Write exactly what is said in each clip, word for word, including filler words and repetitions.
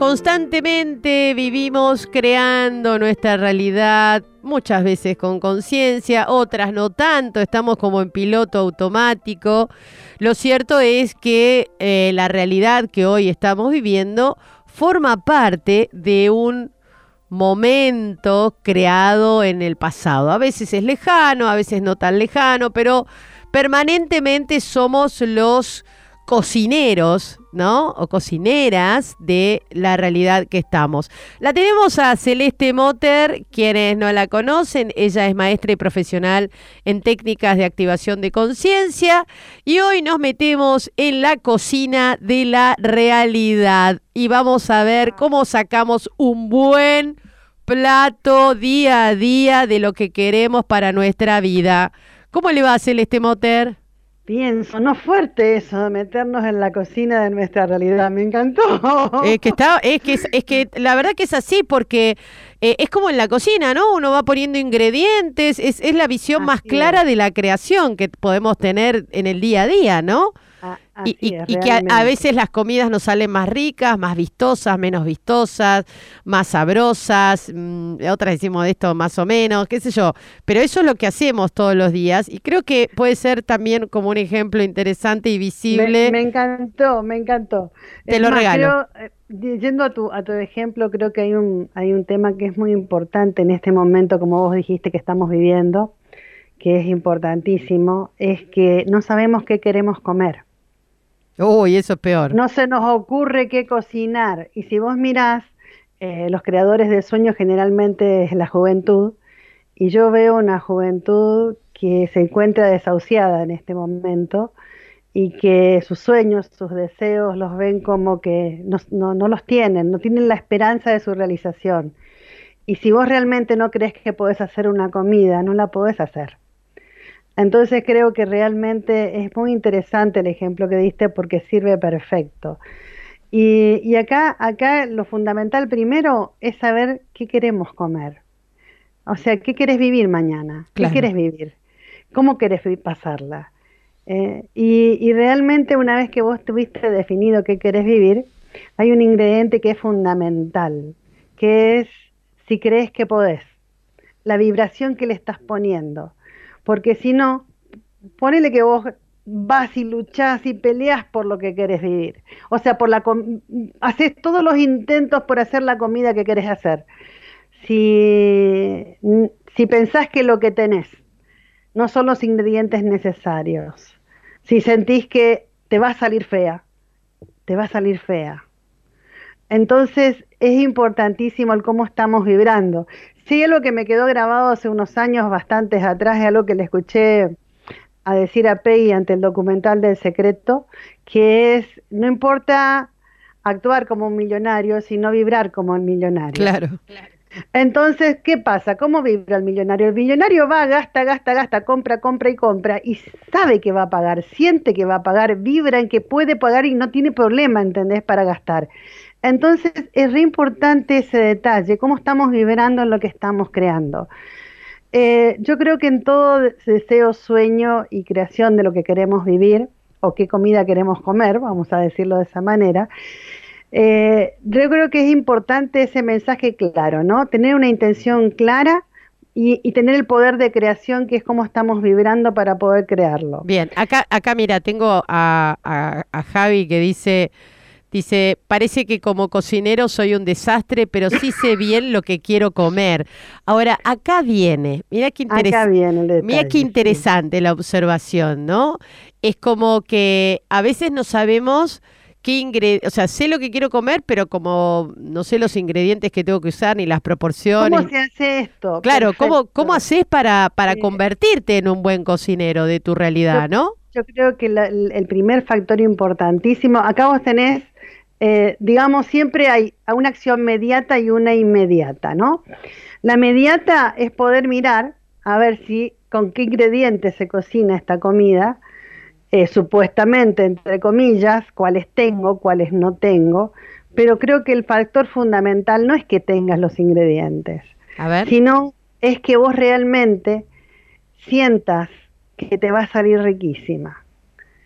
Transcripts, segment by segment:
Constantemente vivimos creando nuestra realidad, muchas veces con conciencia, otras no tanto, estamos como en piloto automático. Lo cierto es que eh, la realidad que hoy estamos viviendo forma parte de un momento creado en el pasado. A veces es lejano, a veces no tan lejano, pero permanentemente somos los cocineros, ¿no? O cocineras de la realidad que estamos. La tenemos a Celeste Motter, quienes no la conocen, ella es maestra y profesional en técnicas de activación de conciencia y hoy nos metemos en la cocina de la realidad y vamos a ver cómo sacamos un buen plato día a día de lo que queremos para nuestra vida. ¿Cómo le va a Celeste Motter? Bien, sonó fuerte eso de meternos en la cocina de nuestra realidad, me encantó. Es que está, es que es, es que la verdad que es así porque eh, es como en la cocina, ¿no? Uno va poniendo ingredientes, es, es la visión más Así clara es, de la creación que podemos tener en el día a día, ¿no? a- Y, así y, es, y que a, a realmente. veces las comidas nos salen más ricas, más vistosas, menos vistosas, más sabrosas, mmm, otras decimos de esto más o menos, qué sé yo, pero eso es lo que hacemos todos los días y creo que puede ser también como un ejemplo interesante y Me, visible, me encantó, me encantó. te Es lo más, regalo. creo, eh, y- yendo a tu, a tu ejemplo, creo que hay un, hay un tema que es muy importante en este momento, como vos dijiste, que estamos viviendo, que es importantísimo, es que no sabemos qué queremos comer. Uy, eso es peor. No se nos ocurre qué cocinar. Y si vos mirás, eh, los creadores de sueños generalmente es la juventud, y yo veo una juventud que se encuentra desahuciada en este momento y que sus sueños, sus deseos los ven como que no, no, no los tienen, no tienen la esperanza de su realización. Y si vos realmente no crees que podés hacer una comida, no la podés hacer. Entonces creo que realmente es muy interesante el ejemplo que diste porque sirve perfecto. Y, y acá, acá lo fundamental primero es saber qué queremos comer. O sea, ¿qué querés vivir mañana? ¿Qué Claro. querés vivir? ¿Cómo querés vi- pasarla? Eh, y, y realmente una vez que vos tuviste definido qué querés vivir, hay un ingrediente que es fundamental, que es si crees que podés, la vibración que le estás poniendo. Porque si no, ponele que vos vas y luchás y peleás por lo que querés vivir. O sea, por la com- haces todos los intentos por hacer la comida que querés hacer. Si, si pensás que lo que tenés no son los ingredientes necesarios, si sentís que te va a salir fea, te va a salir fea. Entonces es importantísimo el cómo estamos vibrando. Sí, algo que me quedó grabado hace unos años, bastantes atrás, es algo que le escuché a decir a Peggy ante el documental del secreto, que es, no importa actuar como un millonario, sino vibrar como un millonario. Claro. Entonces, ¿qué pasa? ¿Cómo vibra el millonario? El millonario va, gasta, gasta, gasta, compra, compra y compra y sabe que va a pagar, siente que va a pagar, vibra en que puede pagar y no tiene problema, ¿entendés?, para gastar. Entonces, es re importante ese detalle, cómo estamos vibrando en lo que estamos creando. Eh, yo creo que en todo deseo, sueño y creación de lo que queremos vivir, o qué comida queremos comer, vamos a decirlo de esa manera, eh, yo creo que es importante ese mensaje claro, ¿no? Tener una intención clara y, y tener el poder de creación, que es cómo estamos vibrando para poder crearlo. Bien, acá, acá mira, tengo a, a, a Javi que dice, dice, parece que como cocinero soy un desastre, pero sí sé bien lo que quiero comer. Ahora, acá viene, mira qué Acá interes- viene el mira qué detalle, sí. interesante la observación, ¿no? Es como que a veces no sabemos qué ingredientes, o sea, sé lo que quiero comer, pero como no sé los ingredientes que tengo que usar ni las ¿Cómo proporciones. se hace esto? Claro, ¿cómo, cómo Perfecto. haces para, para Eh, convertirte en un buen cocinero de tu yo, realidad, ¿no? yo creo que la- el el primer factor importantísimo, acá vos tenés, eh, digamos, siempre hay una acción mediata y una inmediata, ¿no? La mediata es poder mirar a ver si con qué ingredientes se cocina esta comida, eh, supuestamente, entre comillas, cuáles tengo, cuáles no tengo, pero creo que el factor fundamental no es que tengas los ingredientes, A ver. sino es que vos realmente sientas que te va a salir riquísima.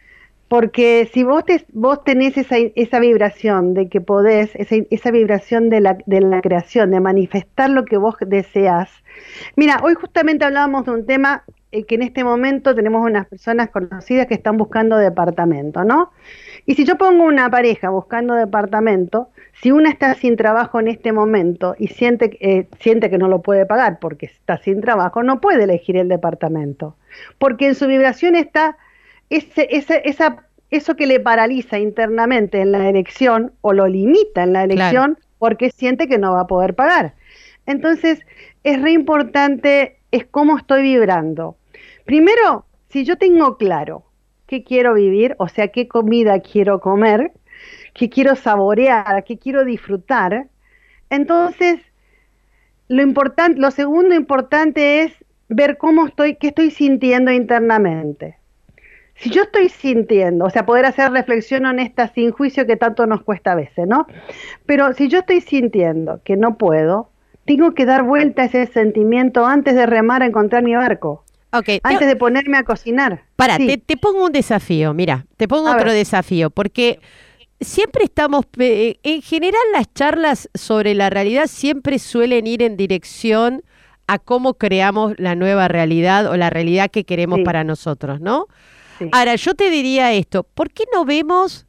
Porque si vos, te, vos tenés esa, esa vibración de que podés, esa, esa vibración de la, de la creación, de manifestar lo que vos deseás. Mira, hoy justamente hablábamos de un tema eh, que en este momento tenemos unas personas conocidas que están buscando departamento, ¿no? Y si yo pongo una pareja buscando departamento, si una está sin trabajo en este momento y siente, eh, siente que no lo puede pagar porque está sin trabajo, no puede elegir el departamento, porque en su vibración está ese, ese, esa, eso que le paraliza internamente en la elección o lo limita en la elección, claro, porque siente que no va a poder pagar. Entonces, es re importante, es cómo estoy vibrando. Primero, si yo tengo claro qué quiero vivir, o sea, qué comida quiero comer, qué quiero saborear, qué quiero disfrutar, entonces, lo importante, lo segundo importante es ver cómo estoy, qué estoy sintiendo internamente. Si yo estoy sintiendo, o sea, poder hacer reflexión honesta sin juicio que tanto nos cuesta a veces, ¿no? Pero si yo estoy sintiendo que no puedo, tengo que dar vuelta a ese sentimiento antes de remar a encontrar mi barco. Okay, antes te, de ponerme a cocinar. Para, sí. te, te pongo un desafío, mira, te pongo a otro ver. desafío, porque siempre estamos, eh, en general las charlas sobre la realidad siempre suelen ir en dirección a cómo creamos la nueva realidad o la realidad que queremos Sí. para nosotros, ¿no? Sí. Ahora, yo te diría esto, ¿por qué no vemos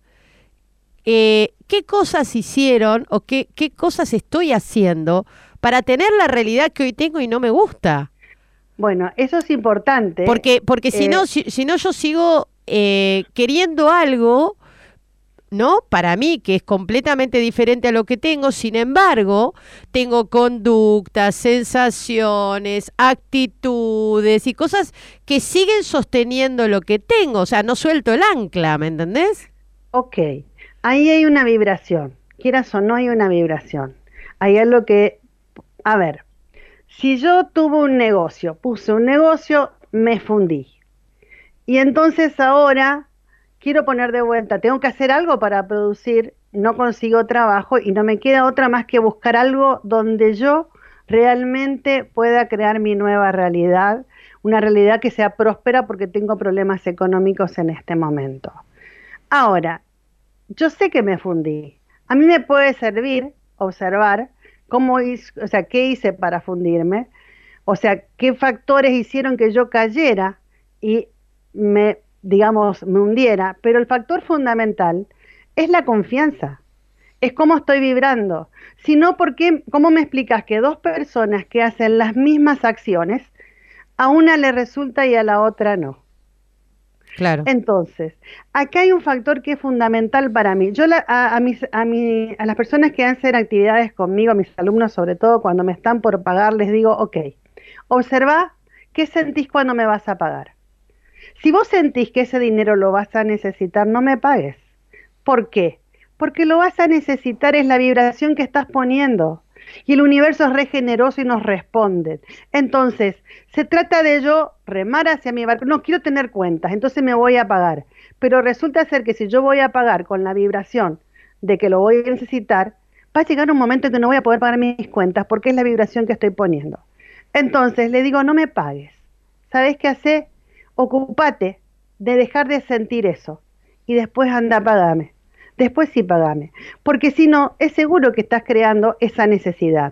eh, qué cosas hicieron o qué, qué cosas estoy haciendo para tener la realidad que hoy tengo y no me gusta? Bueno, eso es importante. Porque, porque si eh, no, si, si no yo sigo eh, queriendo algo, ¿no? Para mí, que es completamente diferente a lo que tengo, sin embargo, tengo conductas, sensaciones, actitudes y cosas que siguen sosteniendo lo que tengo. O sea, no suelto el ancla, ¿me entendés? Ok, ahí hay una vibración. Quieras o no, hay una vibración. Ahí es lo que... A ver, si yo tuve un negocio, puse un negocio, me fundí. Y entonces ahora quiero poner de vuelta, tengo que hacer algo para producir, no consigo trabajo y no me queda otra más que buscar algo donde yo realmente pueda crear mi nueva realidad, una realidad que sea próspera porque tengo problemas económicos en este momento. Ahora, yo sé que me fundí. A mí me puede servir observar cómo hice, o sea, qué hice para fundirme, o sea, qué factores hicieron que yo cayera y me, digamos, me hundiera, pero el factor fundamental es la confianza, es cómo estoy vibrando. Si no, ¿por qué, cómo me explicas que dos personas que hacen las mismas acciones, a una le resulta y a la otra no? Claro. Entonces, acá hay un factor que es fundamental para mí. Yo la, a, a, mis, a, mi, a las personas que hacen actividades conmigo, a mis alumnos sobre todo, cuando me están por pagar, les digo, ok, observa qué sentís cuando me vas a pagar. Si vos sentís que ese dinero lo vas a necesitar, no me pagues. ¿Por qué? Porque lo vas a necesitar, es la vibración que estás poniendo. Y el universo es re generoso y nos responde. Entonces, se trata de yo remar hacia mi barco. No quiero tener cuentas, entonces me voy a pagar. Pero resulta ser que si yo voy a pagar con la vibración de que lo voy a necesitar, va a llegar un momento en que no voy a poder pagar mis cuentas porque es la vibración que estoy poniendo. Entonces, le digo, no me pagues. ¿Sabés qué hace? Ocúpate de dejar de sentir eso. Y después anda a pagarme. Después sí pagame, porque si no, es seguro que estás creando esa necesidad.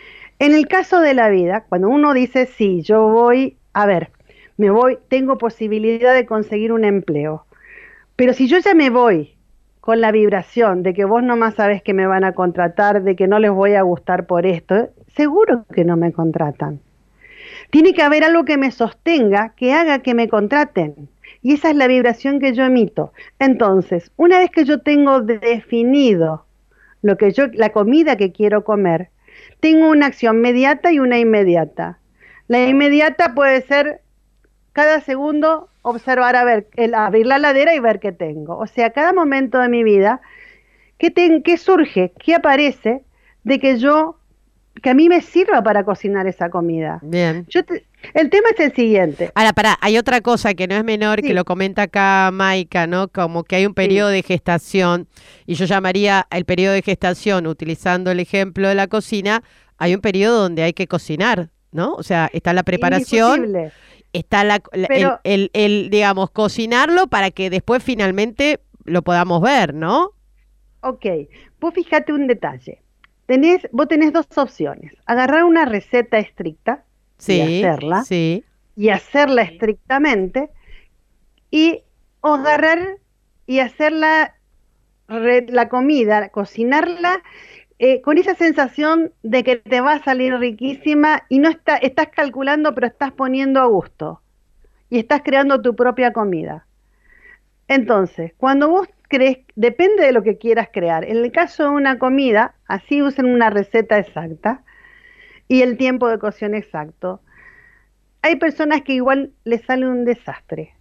En el caso de la vida, cuando uno dice, sí, yo voy, a ver, me voy, tengo posibilidad de conseguir un empleo, pero si yo ya me voy con la vibración de que vos nomás sabés que me van a contratar, de que no les voy a gustar por esto, seguro que no me contratan. Tiene que haber algo que me sostenga, que haga que me contraten. Y esa es la vibración que yo emito. Entonces, una vez que yo tengo definido lo que yo, la comida que quiero comer, tengo una acción mediata y una inmediata. La inmediata puede ser cada segundo observar, a ver, el, abrir la heladera y ver qué tengo. O sea, cada momento de mi vida, ¿qué, ten, qué surge? ¿Qué aparece de que yo, que a mí me sirva para cocinar esa comida? Bien. Yo te, el tema es el siguiente. Ahora, pará, hay otra cosa que no es menor, sí, que lo comenta acá Maika, ¿no? Como que hay un periodo sí. de gestación, y yo llamaría el periodo de gestación, utilizando el ejemplo de la cocina, hay un periodo donde hay que cocinar, ¿no? O sea, está la preparación está la, la- el, Pero, el, el, digamos, cocinarlo para que después finalmente lo podamos ver, ¿no? ok, vos fíjate un detalle. Tenés, vos tenés dos opciones. Agarrar una receta estricta y Sí, hacerla, sí. y hacerla estrictamente, y o agarrar y hacerla, re- la comida, cocinarla eh, con esa sensación de que te va a salir riquísima y no está, estás calculando, pero estás poniendo a gusto y estás creando tu propia comida. Entonces, cuando vos crees, depende de lo que quieras crear. En el caso de una comida, así usen una receta exacta y el tiempo de cocción exacto. Hay personas que igual les sale un desastre.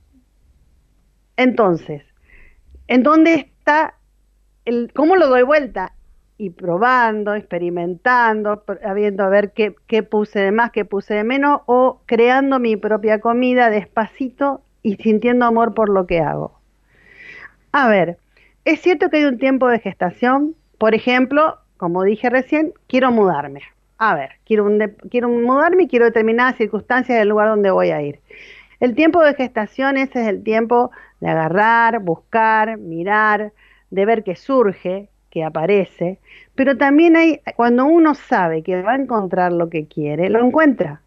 Entonces, ¿en dónde está el, cómo lo doy vuelta? Y probando, experimentando, viendo a ver qué, qué puse de más, qué puse de menos, o creando mi propia comida despacito y sintiendo amor por lo que hago. A ver, es cierto que hay un tiempo de gestación. Por ejemplo, como dije recién, quiero mudarme. A ver, quiero, un de- quiero mudarme y quiero determinadas circunstancias del lugar donde voy a ir. El tiempo de gestación, ese es el tiempo de agarrar, buscar, mirar, de ver qué surge, qué aparece, pero también hay, cuando uno sabe que va a encontrar lo que quiere, lo encuentra.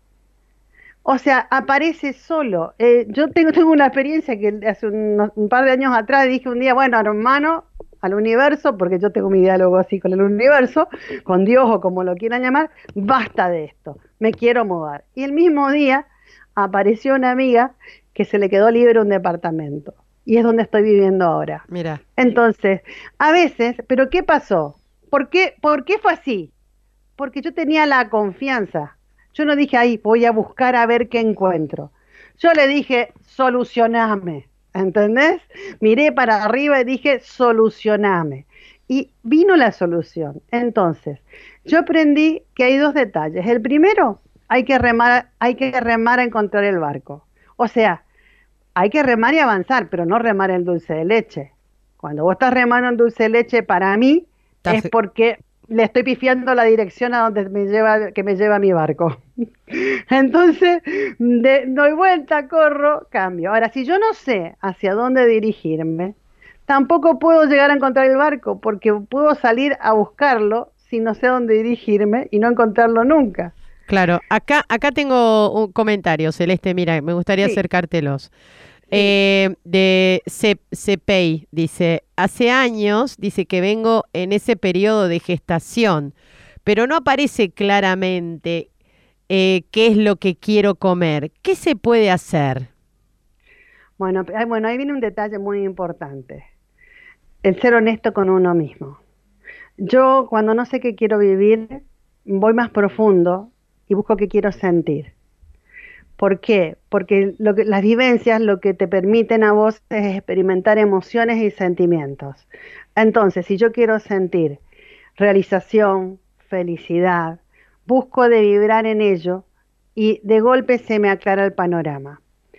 O sea, aparece solo. Eh, yo tengo, tengo una experiencia que hace unos- un par de años atrás dije un día, bueno, hermano, al universo, porque yo tengo mi diálogo así con el universo, con Dios o como lo quieran llamar, basta de esto, me quiero mudar. Y el mismo día apareció una amiga que se le quedó libre un departamento y es donde estoy viviendo ahora. Mira, Entonces, a veces, ¿pero qué pasó? ¿Por qué, por qué fue así? Porque yo tenía la confianza. Yo no dije, ahí voy a buscar a ver qué encuentro. Yo le dije, solucioname, ¿entendés? Miré para arriba y dije, solucioname. Y vino la solución. Entonces, yo aprendí que hay dos detalles. El primero, hay que remar, hay que remar a encontrar el barco. O sea, hay que remar y avanzar, pero no remar el dulce de leche. Cuando vos estás remando en dulce de leche, para mí, es estás, porque le estoy pifiando la dirección a donde me lleva, que me lleva mi barco. Entonces, de, doy vuelta, corro, cambio. Ahora, si yo no sé hacia dónde dirigirme, tampoco puedo llegar a encontrar el barco, porque puedo salir a buscarlo si no sé dónde dirigirme y no encontrarlo nunca. claro, acá, acá tengo un comentario, Celeste, mira, me gustaría Sí, acercártelos. sí. Eh, de Ce- Cepey, dice, hace años, dice que vengo en ese periodo de gestación, pero no aparece claramente eh, qué es lo que quiero comer. ¿Qué se puede hacer? Bueno, pe- ay, bueno, ahí viene un detalle muy importante. El ser honesto con uno mismo. Yo cuando no sé qué quiero vivir, voy más profundo y busco qué quiero sentir. ¿Por qué? Porque lo que, las vivencias lo que te permiten a vos es experimentar emociones y sentimientos. Entonces, si yo quiero sentir realización, felicidad, busco de vibrar en ello y de golpe se me aclara el panorama.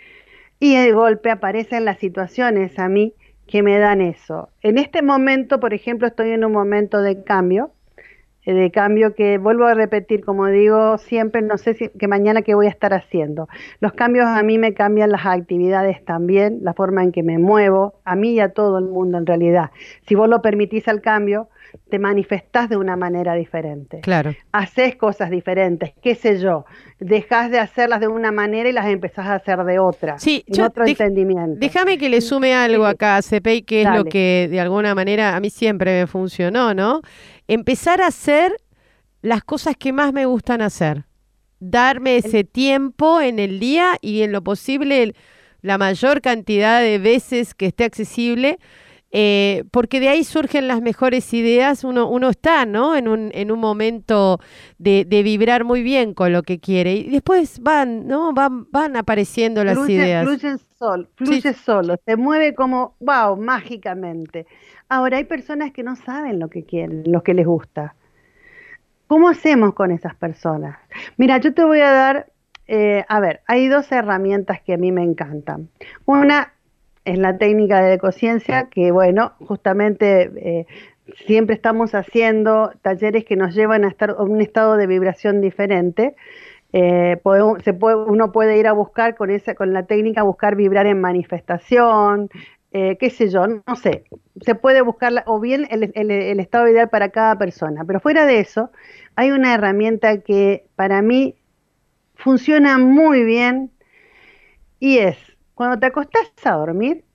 Y de golpe aparecen las situaciones a mí que me dan eso. En este momento, por ejemplo, estoy en un momento de cambio, eh, de cambio que vuelvo a repetir, como digo siempre, no sé si que mañana qué voy a estar haciendo. Los cambios a mí me cambian las actividades también, la forma en que me muevo, a mí y a todo el mundo en realidad. Si vos lo permitís al cambio, te manifestás de una manera diferente. Claro. Haces cosas diferentes, qué sé yo, dejás de hacerlas de una manera y las empezás a hacer de otra, Sí, en yo otro dej- entendimiento. déjame que le sume algo Sí, acá a Cepey, que es lo dale. que de alguna manera a mí siempre me funcionó, ¿no? Empezar a hacer las cosas que más me gustan hacer. Darme El- ese tiempo en el día y en lo posible el- la mayor cantidad de veces que esté accesible, eh, porque de ahí surgen las mejores ideas. Uno, uno está, ¿no? En un, en un momento de, de vibrar muy bien con lo que quiere y después van, ¿no? Van, van apareciendo las Fluye, ideas. fluye sol, Sí, fluye solo, se mueve como, wow, mágicamente. Ahora, hay personas que no saben lo que quieren, lo que les gusta. ¿Cómo hacemos con esas personas? Mira, yo te voy a dar, eh, a ver, hay dos herramientas que a mí me encantan. Una es la técnica de ecociencia, que bueno, justamente eh, siempre estamos haciendo talleres que nos llevan a estar en un estado de vibración diferente. Eh, podemos- se puede, uno puede ir a buscar con esa, con la técnica, buscar vibrar en manifestación, eh, qué sé yo, no sé. Se puede buscar, la- o bien el, el- el estado ideal para cada persona. Pero fuera de eso, hay una herramienta que para mí funciona muy bien y es, cuando te acostás a dormir,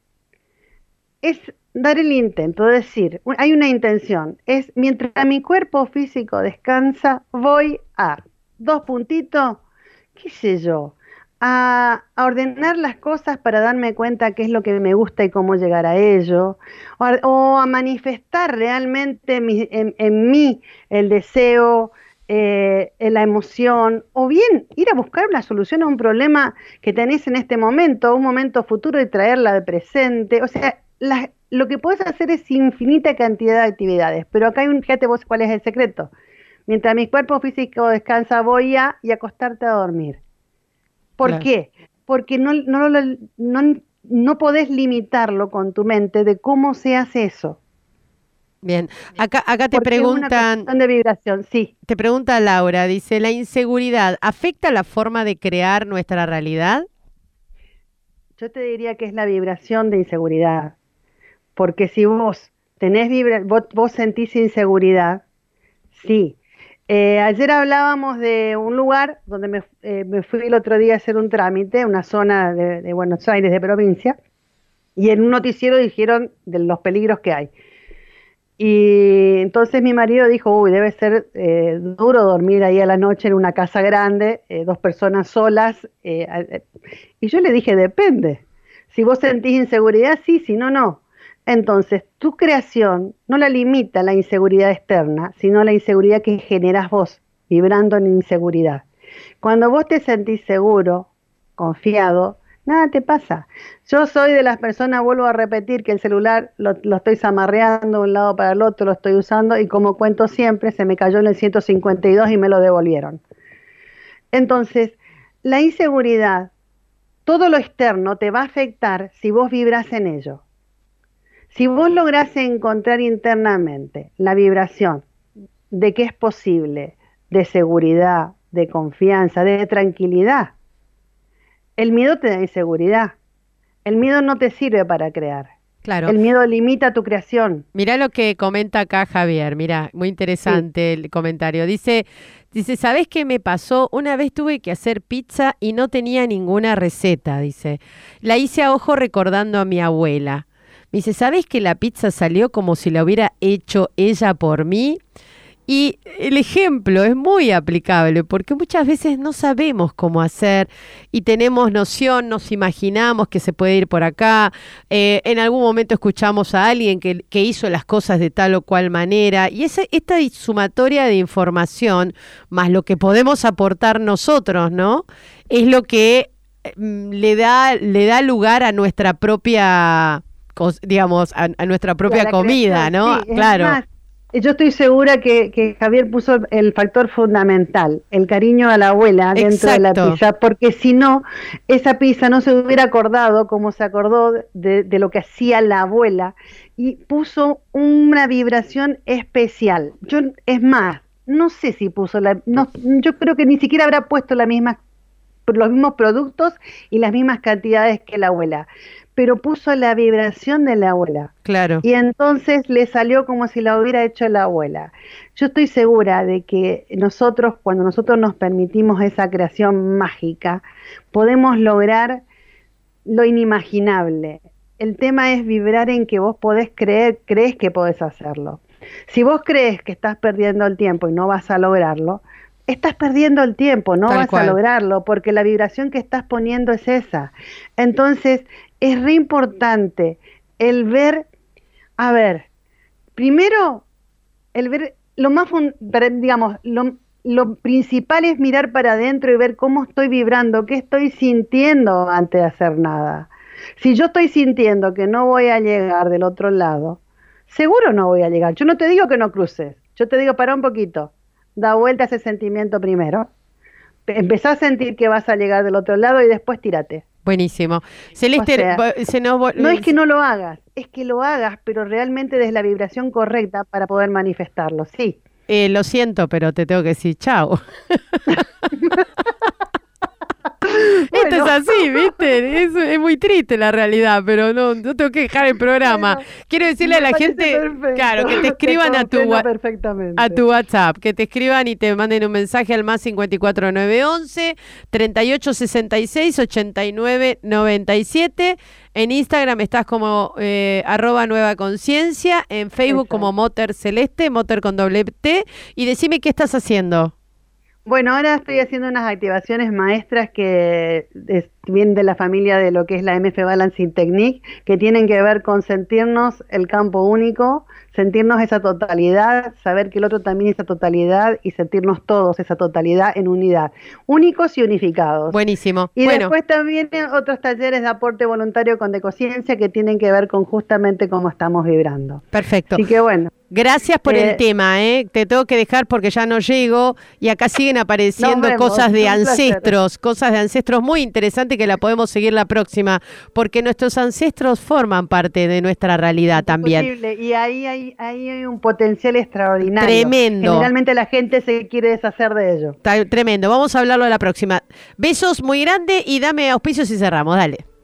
es dar el intento, decir, un- hay una intención, es mientras mi cuerpo físico descansa, voy a, dos puntitos, qué sé yo, a, a ordenar las cosas para darme cuenta qué es lo que me gusta y cómo llegar a ello, o a, o a manifestar realmente mi- en, en mí el deseo, eh, la emoción, o bien ir a buscar una solución a un problema que tenés en este momento, un momento futuro y traerla al presente. O sea, la- lo que puedes hacer es infinita cantidad de actividades, pero acá hay un, fíjate vos cuál es el secreto. Mientras mi cuerpo físico descansa, voy a y acostarte a dormir. ¿Por Claro. qué? Porque no, no, lo- no, no podés limitarlo con tu mente de cómo se hace eso, Bien, acá, acá te porque es una preguntan, cuestión de vibración, sí. te pregunta Laura, dice, ¿la inseguridad afecta la forma de crear nuestra realidad? Yo te diría que es la vibración de inseguridad, porque si vos tenés vibra, vos, vos sentís inseguridad, sí. Eh, ayer hablábamos de un lugar donde me, eh, me fui el otro día a hacer un trámite, una zona de, de Buenos Aires, de provincia, y en un noticiero dijeron de los peligros que hay. Y entonces mi marido dijo, uy, debe ser eh, duro dormir ahí a la noche en una casa grande, eh, dos personas solas. eh, eh, y yo le dije, depende. Si vos sentís inseguridad, sí, si no, no. Entonces, tu creación no la limita la inseguridad externa, sino la inseguridad que generás vos, vibrando en inseguridad. Cuando vos te sentís seguro, confiado, nada te pasa. Yo soy de las personas, vuelvo a repetir, que el celular lo, lo estoy zamarreando de un lado para el otro, lo estoy usando y como cuento siempre, se me cayó en el ciento cincuenta y dos y me lo devolvieron. Entonces, la inseguridad, todo lo externo te va a afectar si vos vibras en ello. Si vos lográs encontrar internamente la vibración de que es posible, de seguridad, de confianza, de tranquilidad, el miedo te da inseguridad. El miedo no te sirve para crear. Claro. El miedo limita tu creación. Mirá lo que comenta acá Javier, mirá, muy Sí. interesante el comentario. Dice, dice, ¿sabés qué me pasó? Una vez tuve que hacer pizza y no tenía ninguna receta, dice. La hice a ojo recordando a mi abuela. Me dice, ¿sabés que la pizza salió como si la hubiera hecho ella por mí? Y el ejemplo es muy aplicable porque muchas veces no sabemos cómo hacer y tenemos noción, nos imaginamos que se puede ir por acá, eh, en algún momento escuchamos a alguien que, que hizo las cosas de tal o cual manera y esa, esta sumatoria de información más lo que podemos aportar nosotros, ¿no? Es lo que mm, le da, le da lugar a nuestra propia, cos- digamos, a, a nuestra Y a propia la comida, creación, ¿no? sí. Es Claro, más, yo estoy segura que, que Javier puso el factor fundamental, el cariño a la abuela dentro de la exacto. pizza, porque si no, esa pizza no se hubiera acordado como se acordó de, de lo que hacía la abuela y puso una vibración especial. Yo, es más, no sé si puso la, no, yo creo que ni siquiera habrá puesto la misma los mismos productos y las mismas cantidades que la abuela, pero puso la vibración de la abuela. Claro, Y entonces le salió como si la hubiera hecho la abuela. Yo estoy segura de que nosotros, cuando nosotros nos permitimos esa creación mágica, podemos lograr lo inimaginable. El tema es vibrar en que vos podés creer, crees que podés hacerlo. Si vos crees que estás perdiendo el tiempo y no vas a lograrlo, estás perdiendo el tiempo, no tal vas a cual. lograrlo, porque la vibración que estás poniendo es esa. Entonces, es re importante el ver, a ver, primero, el ver, lo más, fun- para- digamos, lo, lo principal es mirar para adentro y ver cómo estoy vibrando, qué estoy sintiendo antes de hacer nada. Si yo estoy sintiendo que no voy a llegar del otro lado, seguro no voy a llegar. Yo no te digo que no cruces, yo te digo para un poquito, da vuelta a ese sentimiento primero, empezá a sentir que vas a llegar del otro lado y después tírate. Buenísimo. O Celeste, sea, vo- se nos vol- no es eh, que se- no lo hagas, es que lo hagas, pero realmente desde la vibración correcta para poder manifestarlo, sí. Eh, lo siento, pero te tengo que decir chao. Esto Bueno. es así, ¿viste? Es, es muy triste la realidad, pero no, no tengo que dejar el programa. Bueno, Quiero decirle a la gente, perfecto. claro, que te escriban te a tu, a tu WhatsApp, que te escriban y te manden un mensaje al más cincuenta y cuatro nueve once, treinta y ocho sesenta y seis, ochenta y nueve noventa y siete. En Instagram estás como eh, arroba nueva conciencia, en Facebook Exacto. como Moter Celeste, Moter con doble T, y decime qué estás haciendo. Bueno, ahora estoy haciendo unas activaciones maestras que es, vienen de la familia de lo que es la M F Balancing Technique, que tienen que ver con sentirnos el campo único, sentirnos esa totalidad, saber que el otro también es esa totalidad y sentirnos todos esa totalidad en unidad, únicos y unificados. Buenísimo. Y bueno. después también otros talleres de aporte voluntario con deconsciencia que tienen que ver con justamente cómo estamos vibrando. Perfecto. Así que bueno. Gracias por eh, el tema, ¿eh? Te tengo que dejar porque ya no llego y acá siguen apareciendo cosas de ancestros, cosas de ancestros muy interesantes que la podemos seguir la próxima, porque nuestros ancestros forman parte de nuestra realidad también. Y ahí hay, ahí hay un potencial extraordinario. Tremendo. Generalmente la gente se quiere deshacer de ello. Está tremendo. Vamos a hablarlo la próxima. Besos muy grandes y dame auspicios y cerramos. Dale.